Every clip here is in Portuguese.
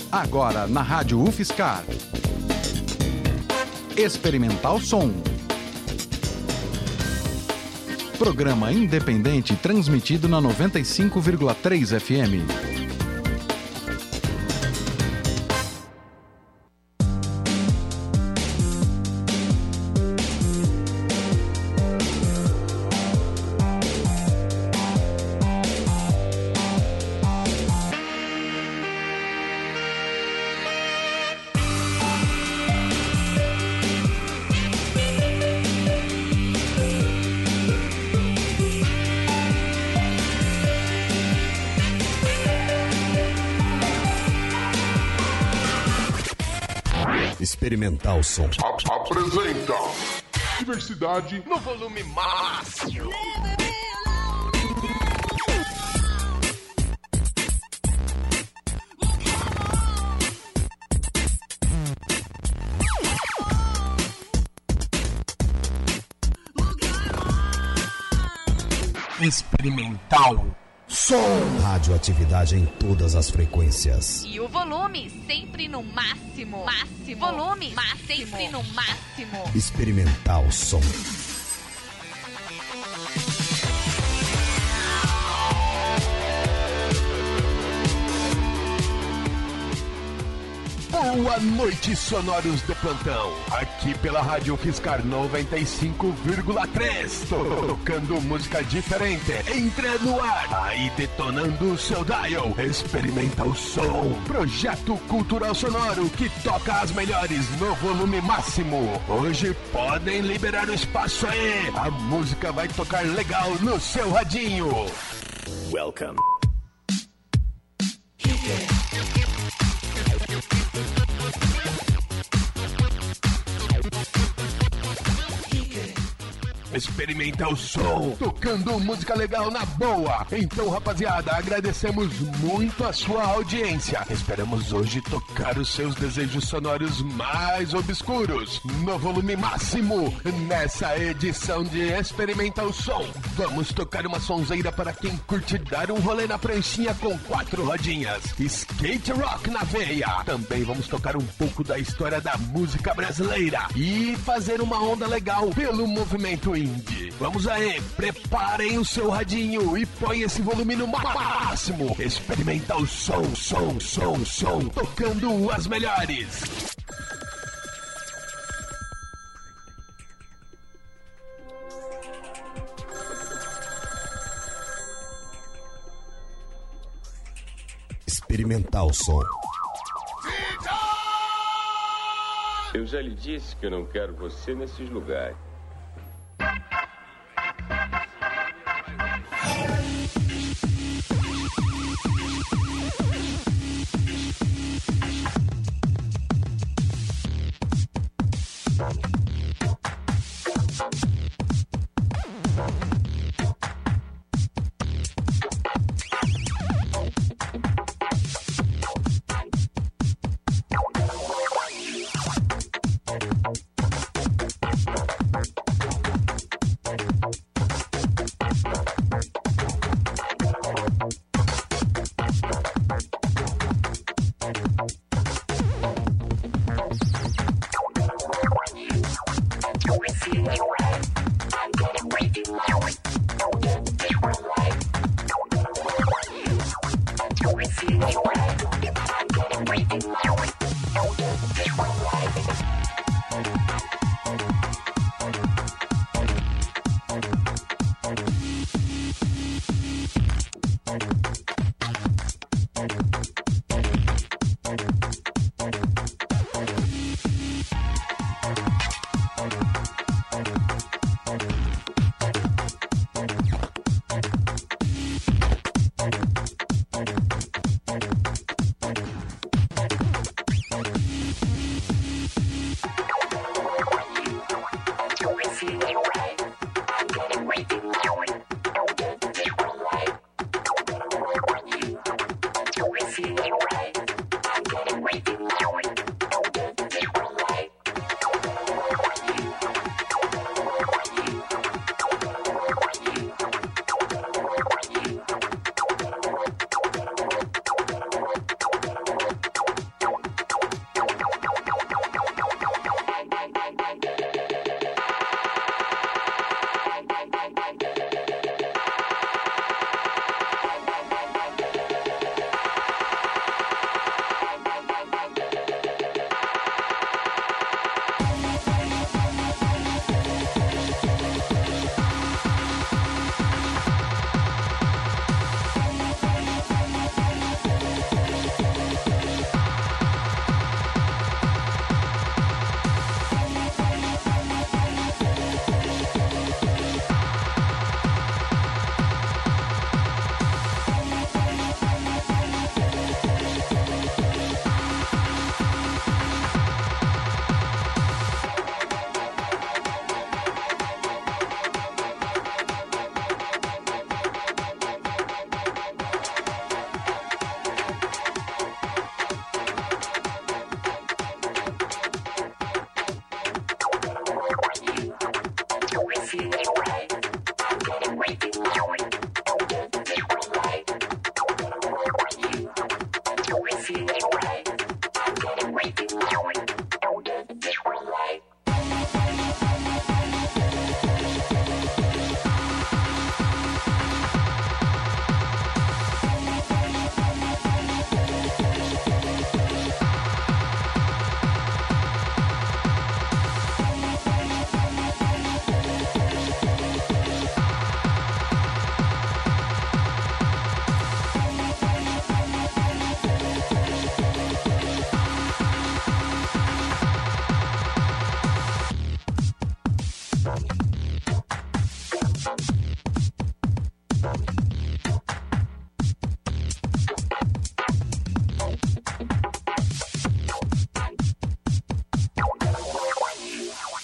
Agora na Rádio UFSCar. Experimental Som. Programa independente transmitido na 95,3 FM. Experimental Som. Apresenta diversidade no volume máximo. Experimental Som. Radioatividade em todas as frequências. E o volume sempre no máximo. Máximo. Volume máximo. Sempre no máximo. Experimental Som. Boa noite, sonoros de plantão. Aqui pela Rádio UFSCar 95,3. Tocando música diferente. Entra no ar. Aí detonando o seu dial. Experimental Som. Projeto cultural sonoro que toca as melhores no volume máximo. Hoje podem liberar o espaço aí. A música vai tocar legal no seu radinho. Welcome. Experimentar o som, tocando música legal na boa. Então, rapaziada, agradecemos muito a sua audiência. Esperamos hoje tocar os seus desejos sonoros mais obscuros no volume máximo nessa edição de Experimentar o Som. Vamos tocar uma sonzeira para quem curte dar um rolê na pranchinha com 4 rodinhas. Skate rock na veia. Também vamos tocar um pouco da história da música brasileira e fazer uma onda legal pelo movimento indie. Vamos aí, preparem o seu radinho e põe esse volume no máximo. Experimentar o som, tocando as melhores. Experimental Som. Eu já lhe disse que eu não quero você nesses lugares.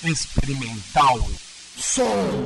Experimental Som.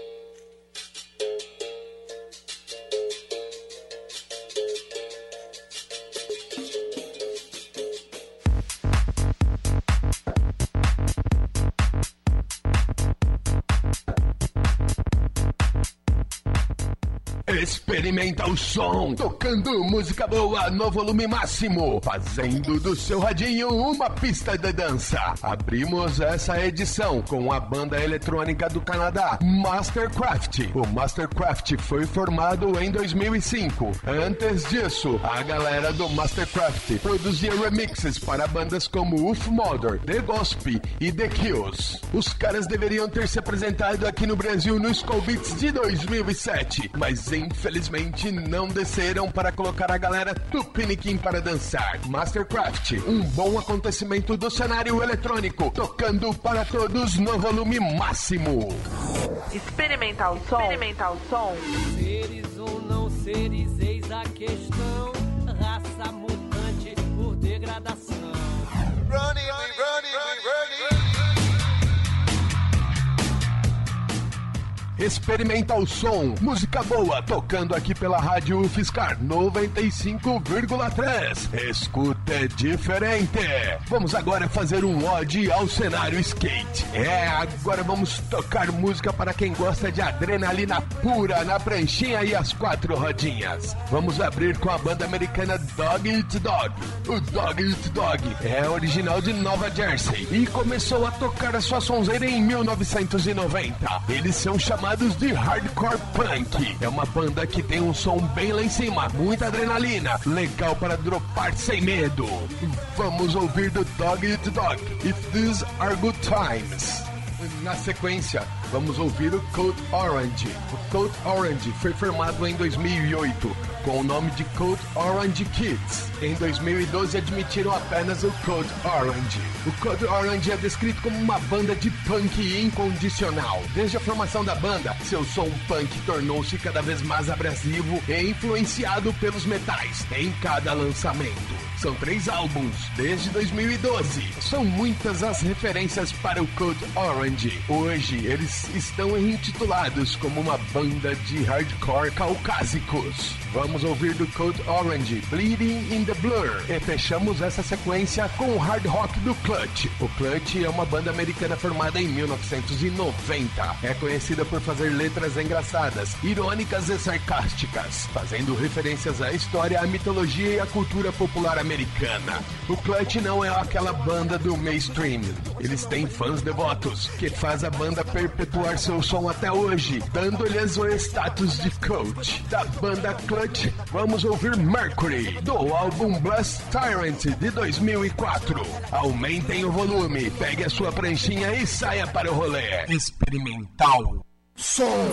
Experimenta o som, tocando música boa no volume máximo, fazendo do seu radinho uma pista de dança. Abrimos essa edição com a banda eletrônica do Canadá, Mastercraft. O Mastercraft foi formado em 2005. Antes disso, a galera do Mastercraft produzia remixes para bandas como Wolf Mother, The Gospe e The Kills. Os caras deveriam ter se apresentado aqui no Brasil no Skull Beats de 2007, mas infelizmente não desceram para colocar a galera tupiniquim para dançar. Mastercraft, um bom acontecimento do cenário eletrônico, tocando para todos no volume máximo. Experimental Som. Experimental Som. Seres ou não seres, eis a questão. Raça mutante por degradação. Running, running, running. Experimenta o som, música boa, tocando aqui pela Rádio UFSCar 95,3. Escuta diferente. Vamos agora fazer um ode ao cenário skate. Agora vamos tocar música para quem gosta de adrenalina pura na pranchinha e as 4 rodinhas. Vamos abrir com a banda americana Dog Eat Dog. O Dog Eat Dog é original de Nova Jersey e começou a tocar a sua sonzeira em 1990. Eles são chamados de Hardcore Punk. É uma banda que tem um som bem lá em cima, muita adrenalina, legal para dropar sem medo. Vamos ouvir do Dog Eat Dog, If These Are Good Times. Na sequência, vamos ouvir o Code Orange. O Code Orange foi formado em 2008 com o nome de Code Orange Kids. Em 2012 admitiram apenas o Code Orange. O Code Orange é descrito como uma banda de punk incondicional. Desde a formação da banda, seu som punk tornou-se cada vez mais abrasivo e influenciado pelos metais em cada lançamento. São 3 álbuns desde 2012. São muitas as referências para o Code Orange. Hoje eles estão intitulados como uma banda de hardcore caucásicos. Vamos ouvir do Code Orange, Bleeding in the Blur. E fechamos essa sequência com o hard rock do Clutch. O Clutch é uma banda americana formada em 1990. É conhecida por fazer letras engraçadas, irônicas e sarcásticas, fazendo referências à história, à mitologia e à cultura popular americana. O Clutch não é aquela banda do mainstream. Eles têm fãs devotos, que faz a banda perpetuar seu som até hoje, dando-lhes o status de cult. Da banda Clutch, vamos ouvir Mercury, do álbum Blast Tyrant de 2004. Aumentem o volume, pegue a sua pranchinha e saia para o rolê. Experimental Som.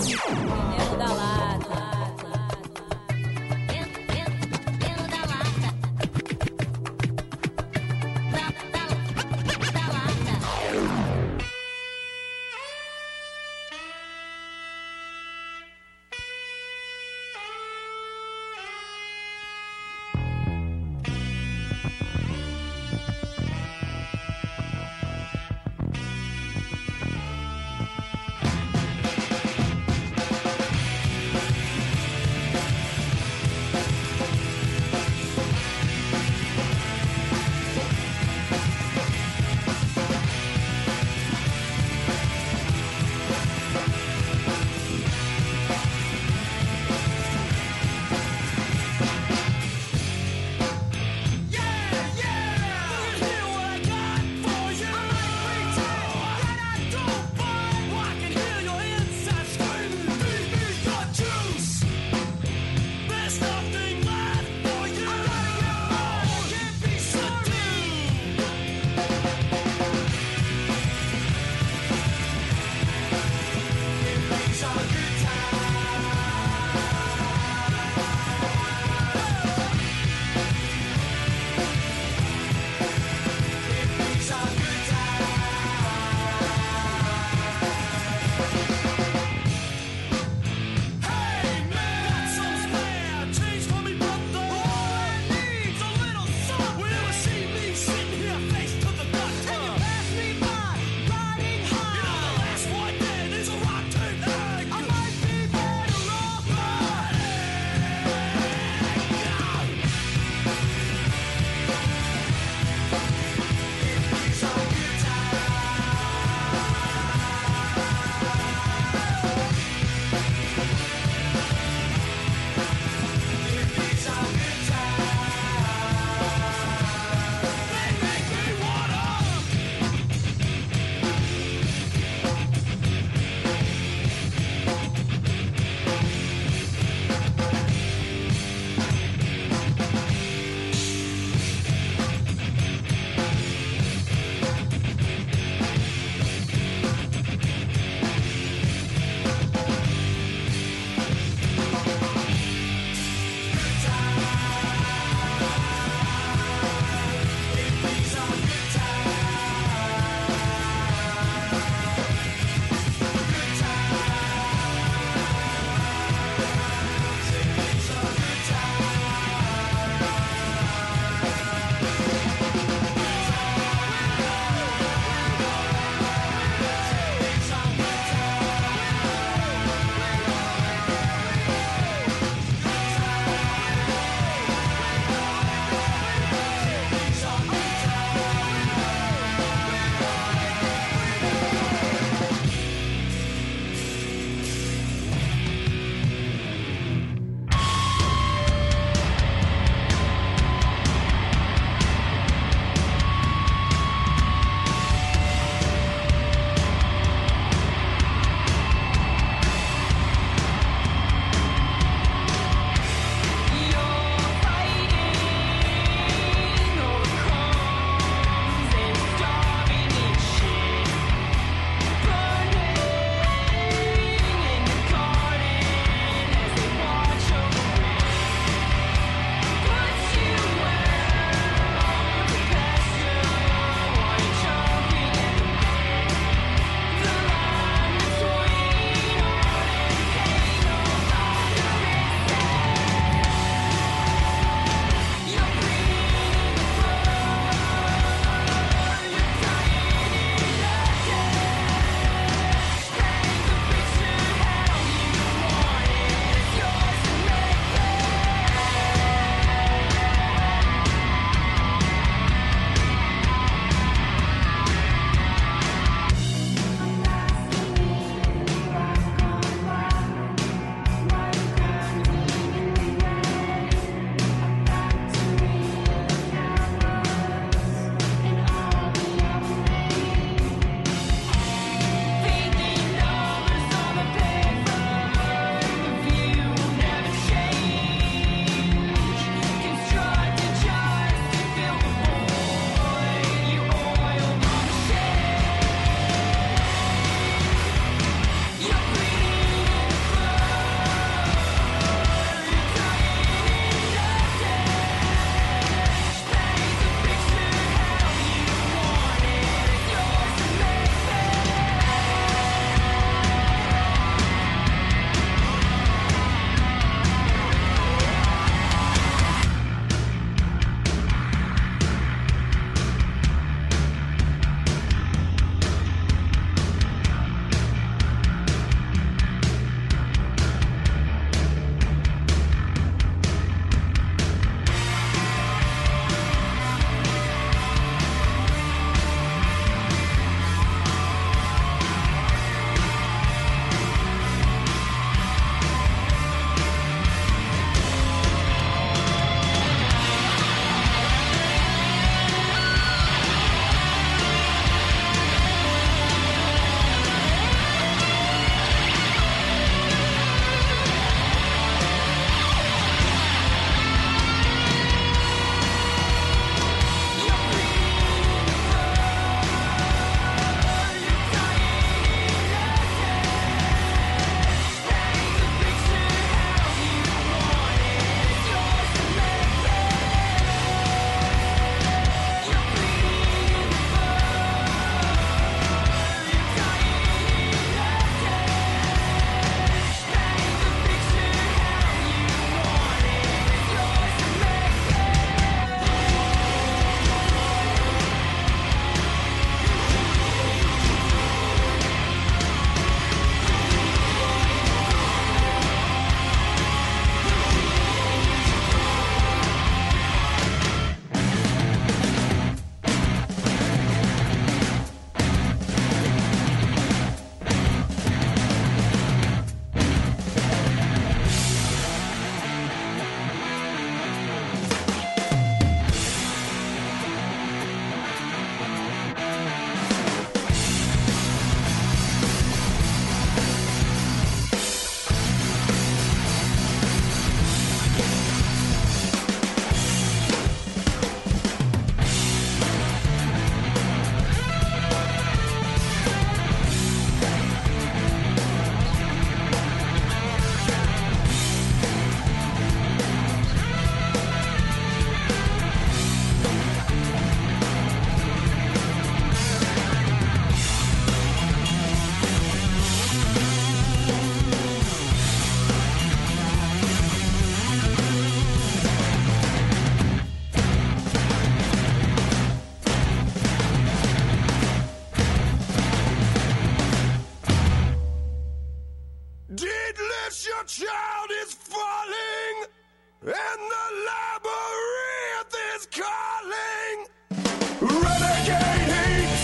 calling. Renegade heat.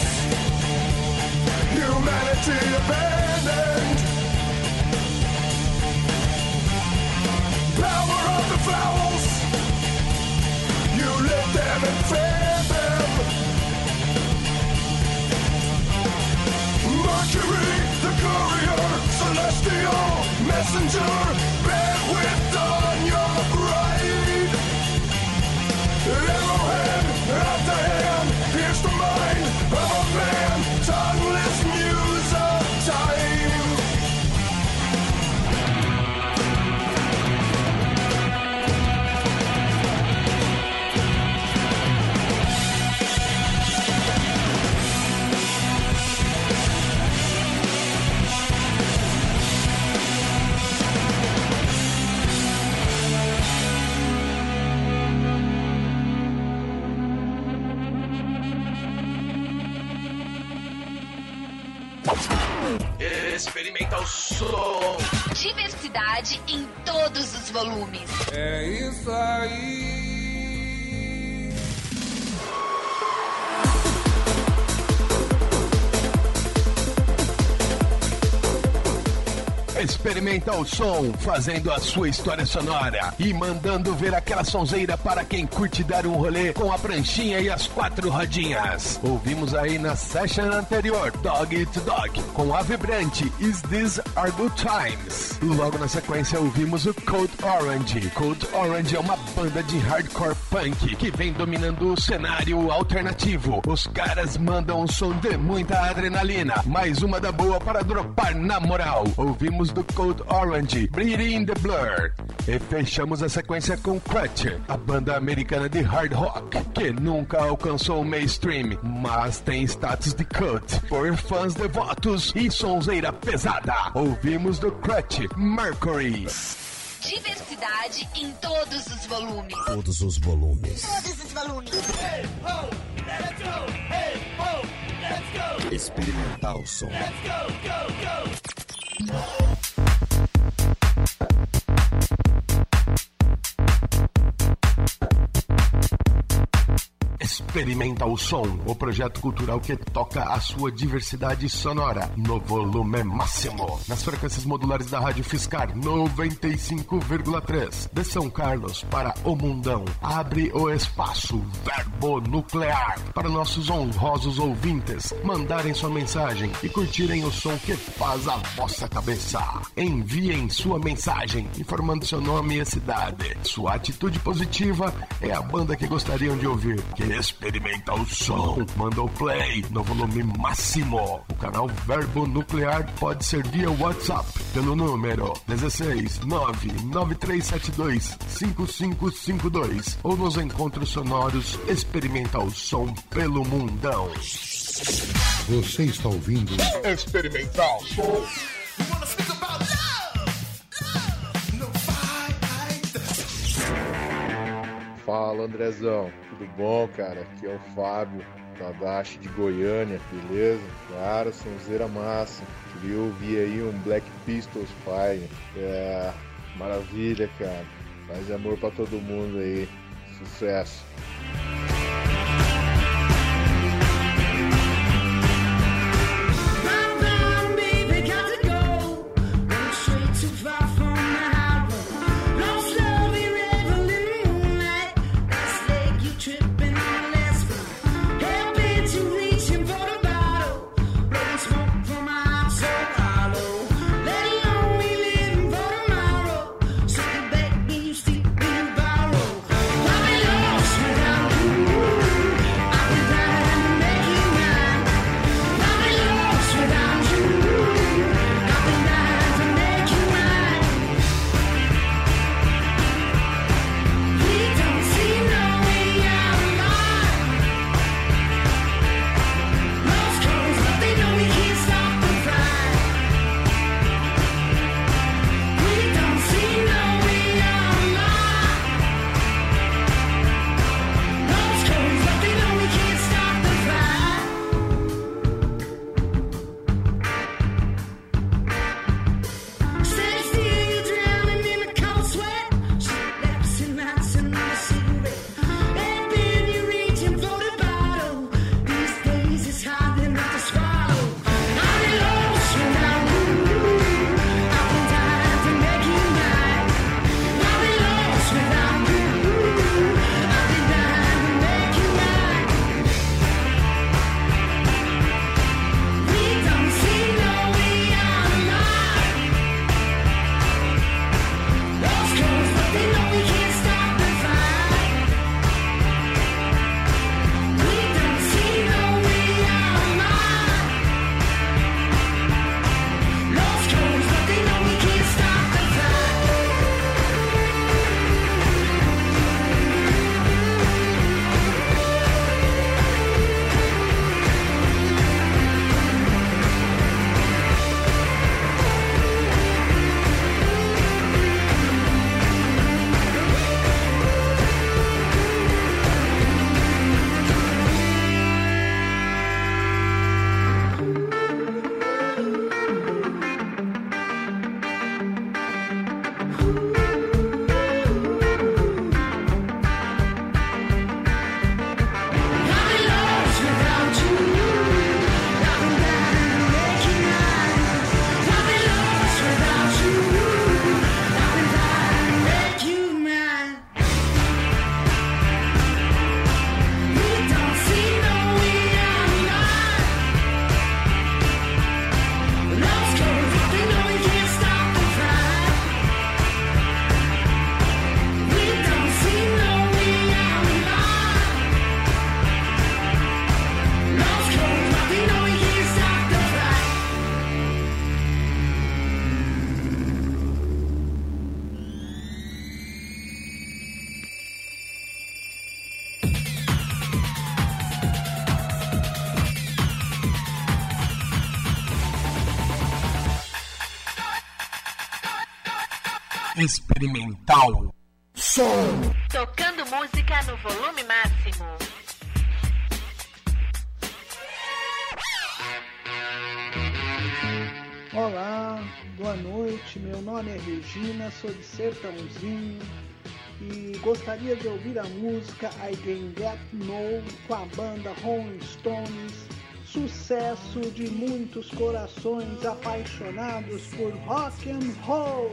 Humanity abandoned. Power of the fowls. You lit them and fed them. Mercury, the courier, celestial messenger, bear with on your bride. Arrowhead at the hand, pierce the mind of a man, tongueless muse of time. Experimenta o som. Diversidade em todos os volumes. É isso aí. Experimenta o som, fazendo a sua história sonora e mandando ver aquela sonzeira para quem curte dar um rolê com a pranchinha e as 4 rodinhas. Ouvimos aí na session anterior Dog Eat Dog com a vibrante Is This Our Good Times. Logo na sequência ouvimos o Code Orange. Code Orange é uma banda de hardcore punk que vem dominando o cenário alternativo. Os caras mandam um som de muita adrenalina, mais uma da boa para dropar na moral. Ouvimos do Code Orange, Bleeding the Blur. E fechamos a sequência com Crutch, a banda americana de hard rock, que nunca alcançou o mainstream, mas tem status de cult por fãs devotos e sonzeira pesada. Ouvimos do Crutch, Mercury. Diversidade em todos os volumes. Todos os volumes. Todos os volumes. Hey, ho, let's go. Hey, ho, let's go. Experimental som. Let's go, go, go. Experimenta o som, o projeto cultural que toca a sua diversidade sonora no volume máximo. Nas frequências modulares da Rádio Fiscar 95,3 de São Carlos para o mundão. Abre o espaço verbo nuclear para nossos honrosos ouvintes mandarem sua mensagem e curtirem o som que faz a vossa cabeça. Enviem sua mensagem informando seu nome e cidade. Sua atitude positiva é a banda que gostariam de ouvir. Que experimenta o som. Manda o play no volume máximo. O canal Verbo Nuclear pode ser via WhatsApp pelo número 16993725552 ou nos encontros sonoros Experimenta o Som pelo mundão. Você está ouvindo Experimental Som. Fala, Andrezão, tudo bom, cara? Aqui é o Fábio, Tadashi de Goiânia, beleza? Cara, sonzeira massa. Queria ouvir aí um Black Pistols Fire. É, maravilha, cara. Mais amor pra todo mundo aí. Sucesso. Baby, you still be borrowed. I'll be lost. Experimental Som. Tocando música no volume máximo. Olá, boa noite, meu nome é Regina, sou de Sertãozinho e gostaria de ouvir a música I Can Get No com a banda Rolling Stones, sucesso de muitos corações apaixonados por rock and roll.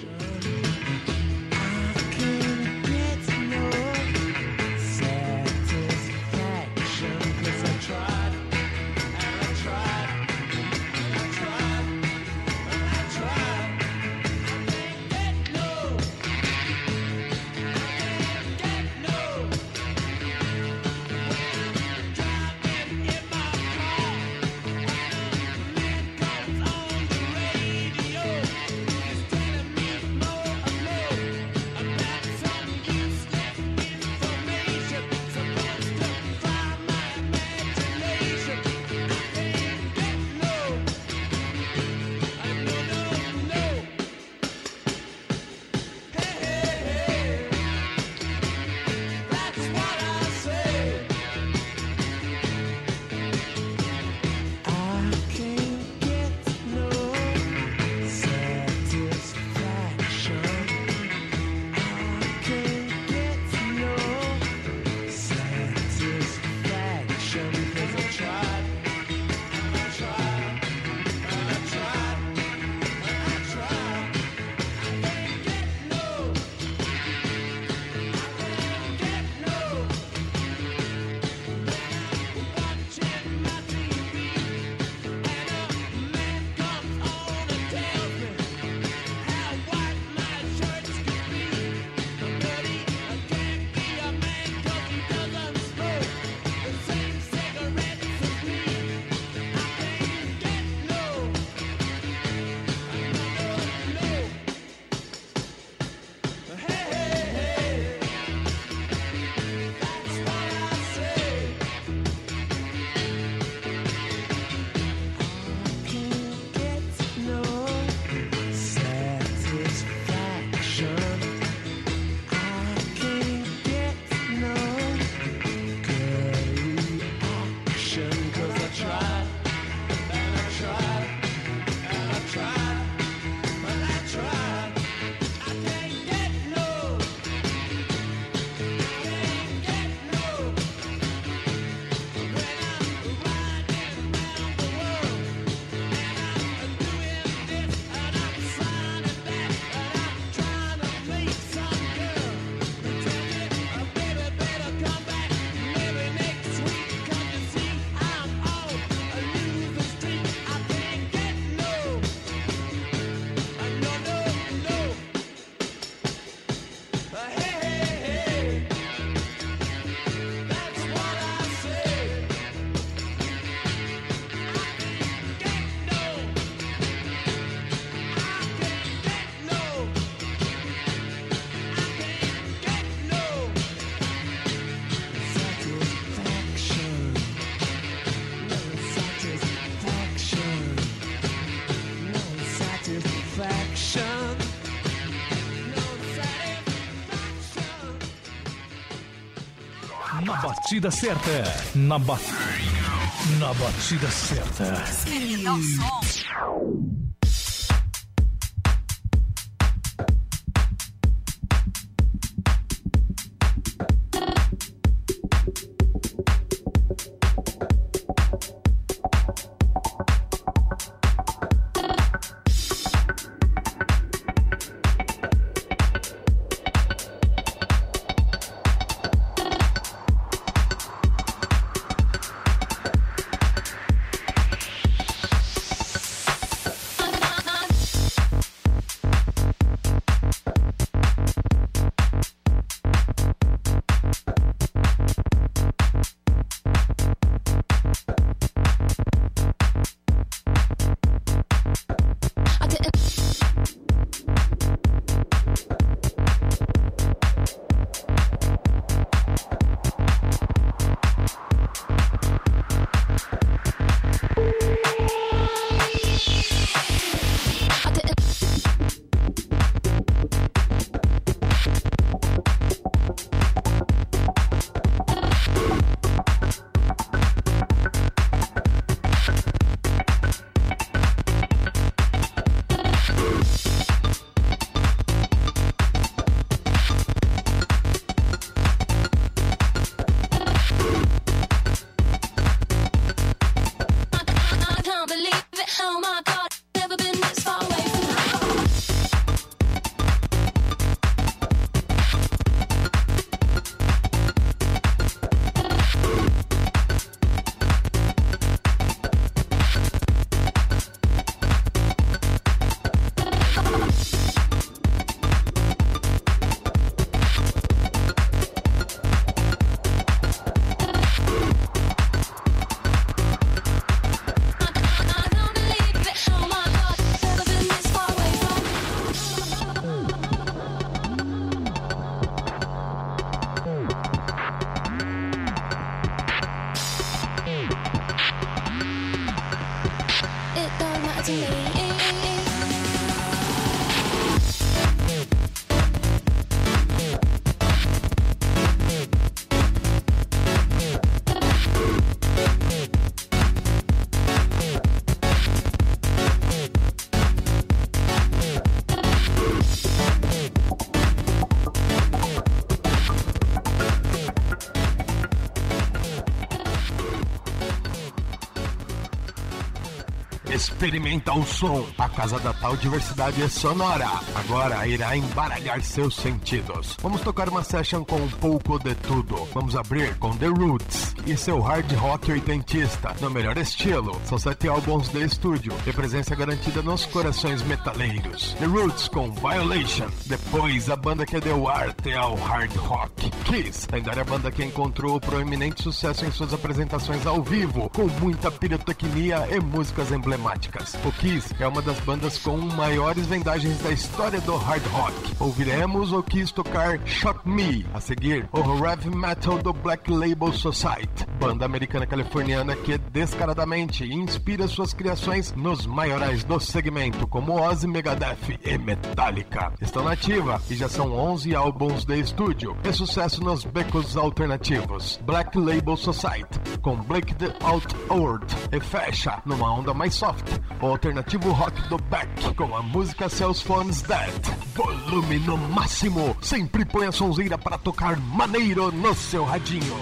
Na batida certa. Na batida certa. Experimental Som. to me. Experimenta o som. A Casa da Tal Diversidade Sonora agora irá embaralhar seus sentidos. Vamos tocar uma session com um pouco de tudo. Vamos abrir com The Roots e seu hard rock oitentista, no melhor estilo. São 7 álbuns de estúdio e presença garantida nos corações metaleiros. The Roots com Violation. Depois, a banda que deu arte ao hard rock, Kiss, lendária banda que encontrou proeminente sucesso em suas apresentações ao vivo, com muita pirotecnia e músicas emblemáticas. O Kiss é uma das bandas com maiores vendagens da história do hard rock. Ouviremos o Kiss tocar Shock Me. A seguir, o heavy metal do Black Label Society, banda americana californiana que descaradamente inspira suas criações nos maiorais do segmento, como Ozzy, Megadeth e Metallica. Estão na ativa e já são 11 álbuns de estúdio e sucesso nos becos alternativos. Black Label Society com Break the Outward e fecha numa onda mais soft o alternativo rock do Beck com a música Cell Phone's Dead. Volume no máximo, sempre põe a sonzeira para tocar maneiro no seu radinho.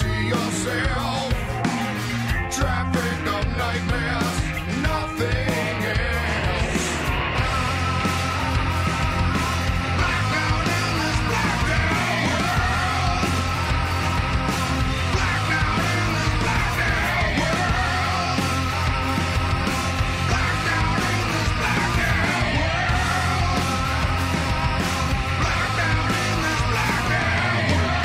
see yourself. Traffic of nightmares, nothing else. Blackout in this blackout world. Blackout in this blackout world. Blackout in this blackout world. Blackout in this blackout world.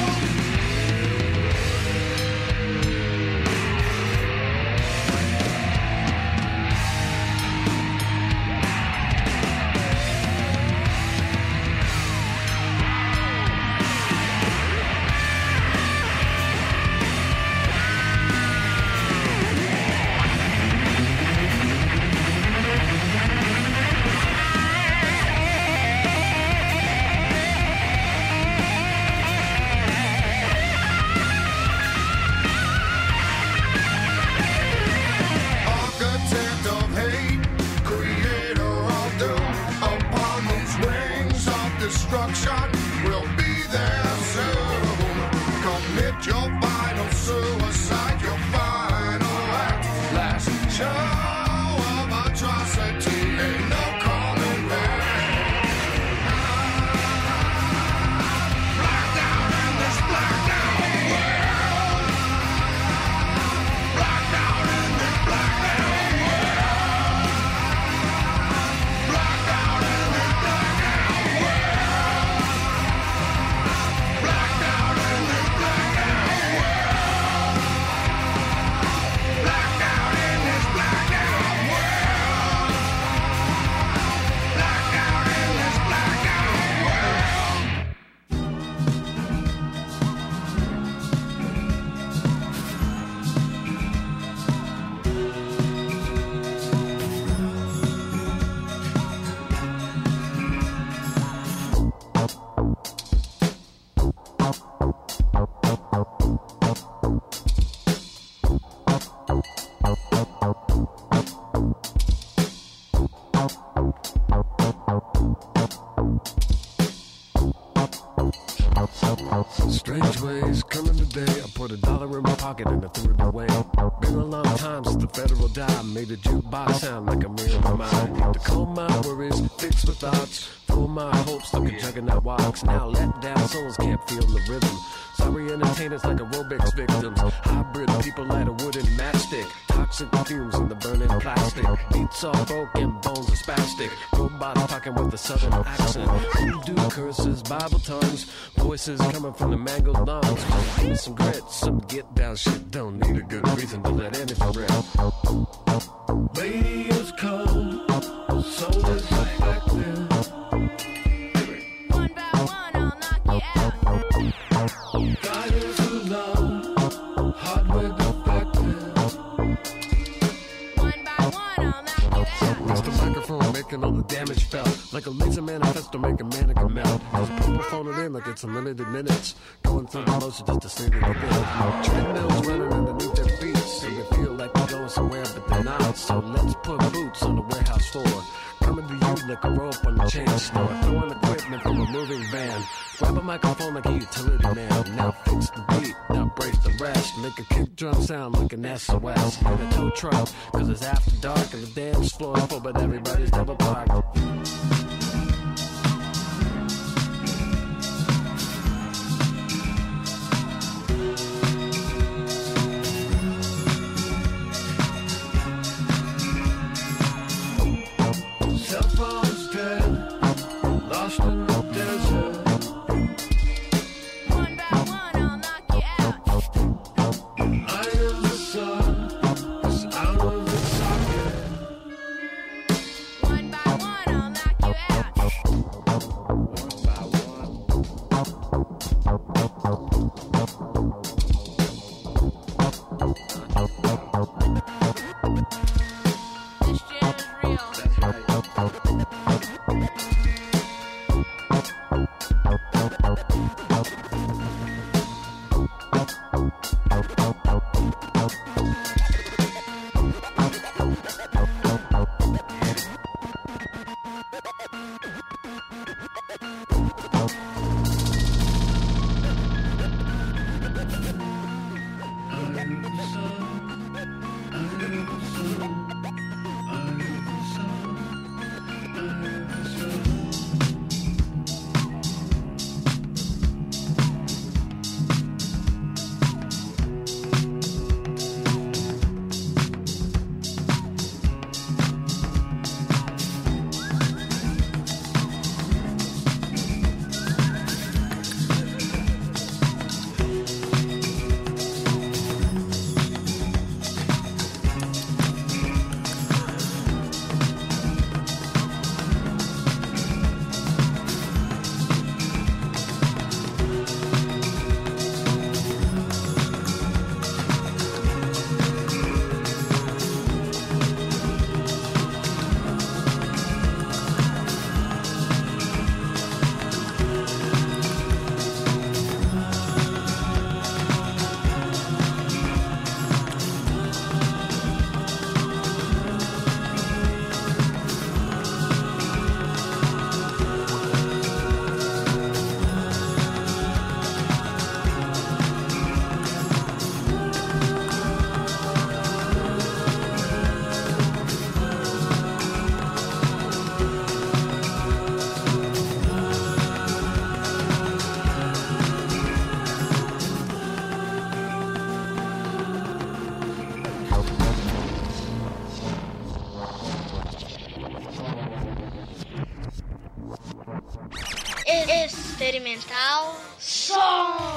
Architect of hate, creator of doom, upon whose wings of destruction will be there soon. Commit your final suicide, your final act. Last show of atrocity, ain't no coming back. Blacked out in this blackout world. Blacked out in this blackout world. Blacked out in this blackout world. Blacked out in this blackout world. Blacked out in this blackout world. Blacked out in this blackout world. Strange ways coming today. I put $1 in my pocket and I threw it away. Been a long time since the federal dime made a jukebox sound like a mirror of mine. To calm my worries, fix my thoughts, full my hopes like a juggernaut walks. Now let down souls can't feel the rhythm. Sorry entertainers like aerobics victims. Hybrid people light a wooden matchstick. Toxic fumes in the burning plastic. Beats all broken, bones are spastic. Robots talking with a southern accent. Voodoo curses, Bible tongues. Voices coming from the mangled lungs. Give me some grit, some get down shit. Don't need a good reason to let anything rip. Radio's cold, soul is affected. One by one, I'll knock you out. Guidance alone, hardware defective. One by one, I'll knock you out. It's the microphone making all the damage felt. Like a laser manifesto making mannequin melt. Just people phone it in like it's unlimited minutes. Going through the motion just to see the bit. Treadmills running underneath their feet. So they feel like they're going somewhere but they're not. So let's put boots on the warehouse floor. Coming to you like a rope on the chain store. Throwing equipment from a moving van. Grab a microphone like a utility man. Now fix the beat, now brace the rest. Make a kick drum sound like an SOS. In a tow truck, cause it's after dark and the dance floor is full but everybody's double parked. Cell phone's dead, lost in the desert. One by one, I'll knock you out. I am the sun, it's out of the socket. One by one, I'll knock you out. One by This shit is real. That's right. Experimental Som.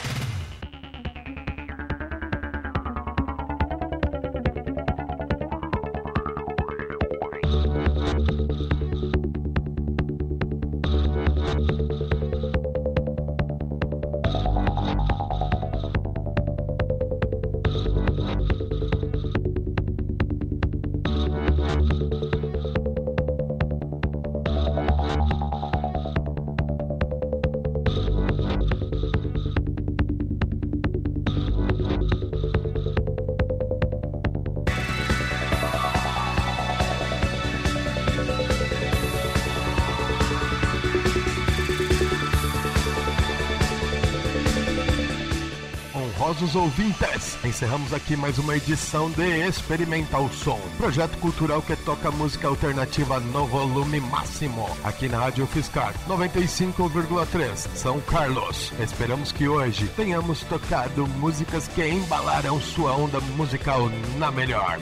Honrosos ouvintes, encerramos aqui mais uma edição de Experimental Som, projeto cultural que toca música alternativa no volume máximo, aqui na Rádio UFSCar 95,3 São Carlos. Esperamos que hoje tenhamos tocado músicas que embalaram sua onda musical na melhor.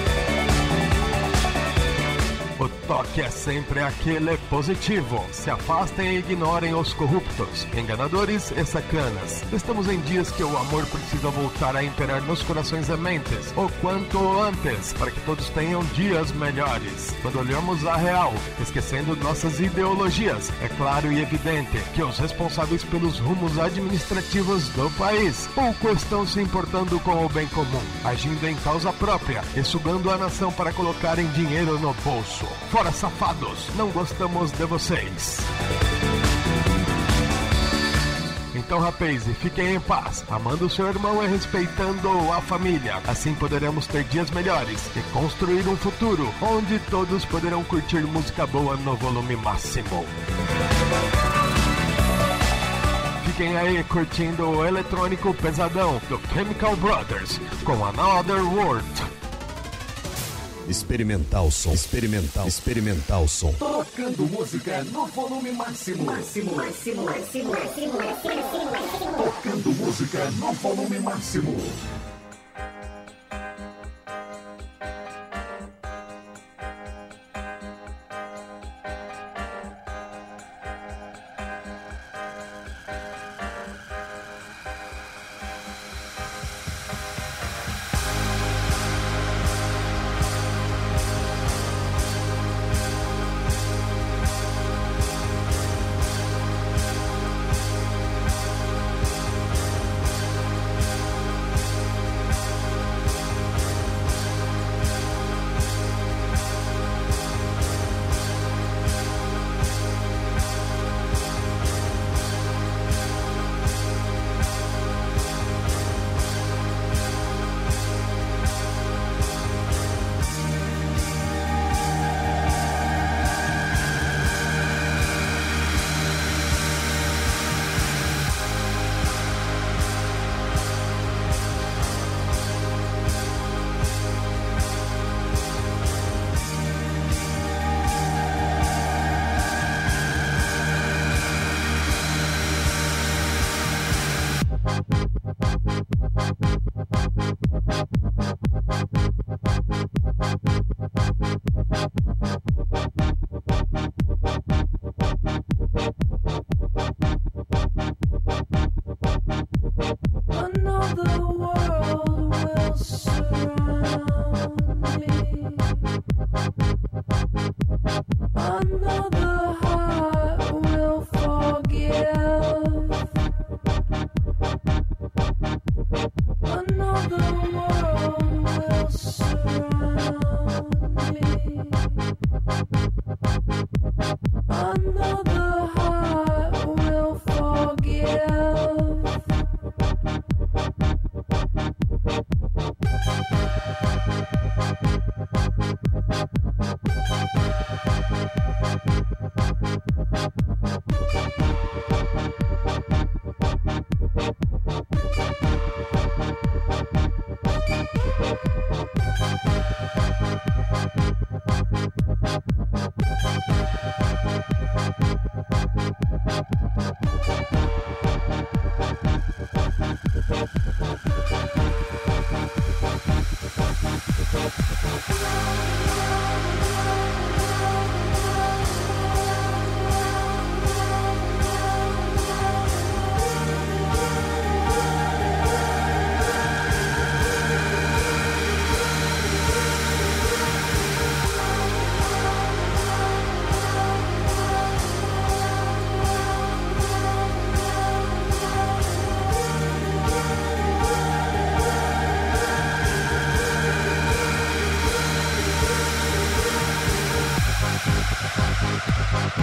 O toque é sempre aquele positivo. Se afastem e ignorem os corruptos, enganadores e sacanas. Estamos em dias que o amor precisa voltar a imperar nos corações e mentes, o quanto antes, para que todos tenham dias melhores. Quando olhamos a real, esquecendo nossas ideologias, é claro e evidente que os responsáveis pelos rumos administrativos do país pouco estão se importando com o bem comum, agindo em causa própria e sugando a nação para colocarem dinheiro no bolso. Fora safados, não gostamos de vocês. Então, rapaz, fiquem em paz, amando o seu irmão e respeitando a família. Assim poderemos ter dias melhores e construir um futuro onde todos poderão curtir música boa no volume máximo. Fiquem aí curtindo o eletrônico pesadão do Chemical Brothers com Another World. Experimental Som. Experimental Som. Tocando música no volume máximo. Tocando música no volume máximo.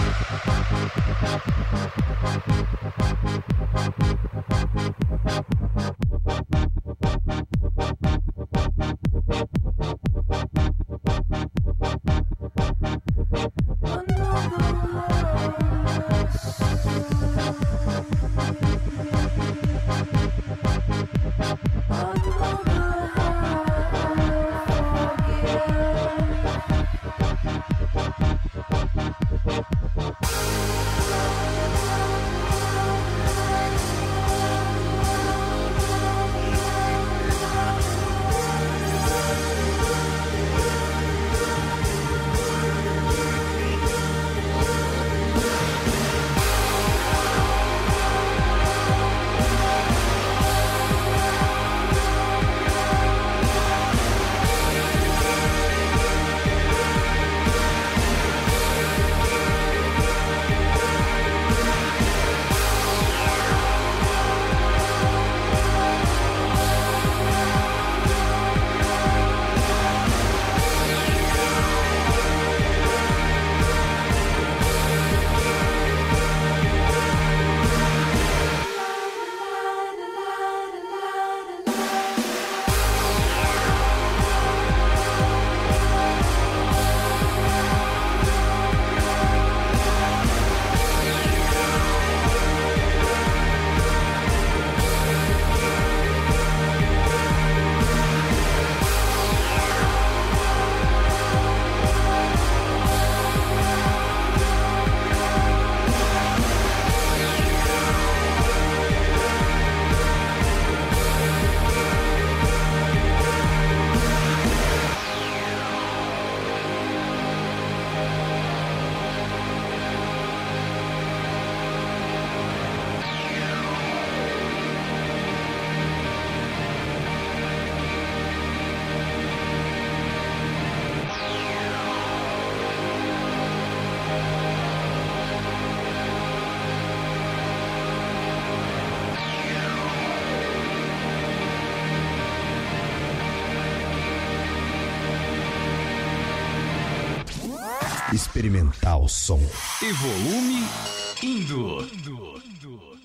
Experimental som. E volume indo.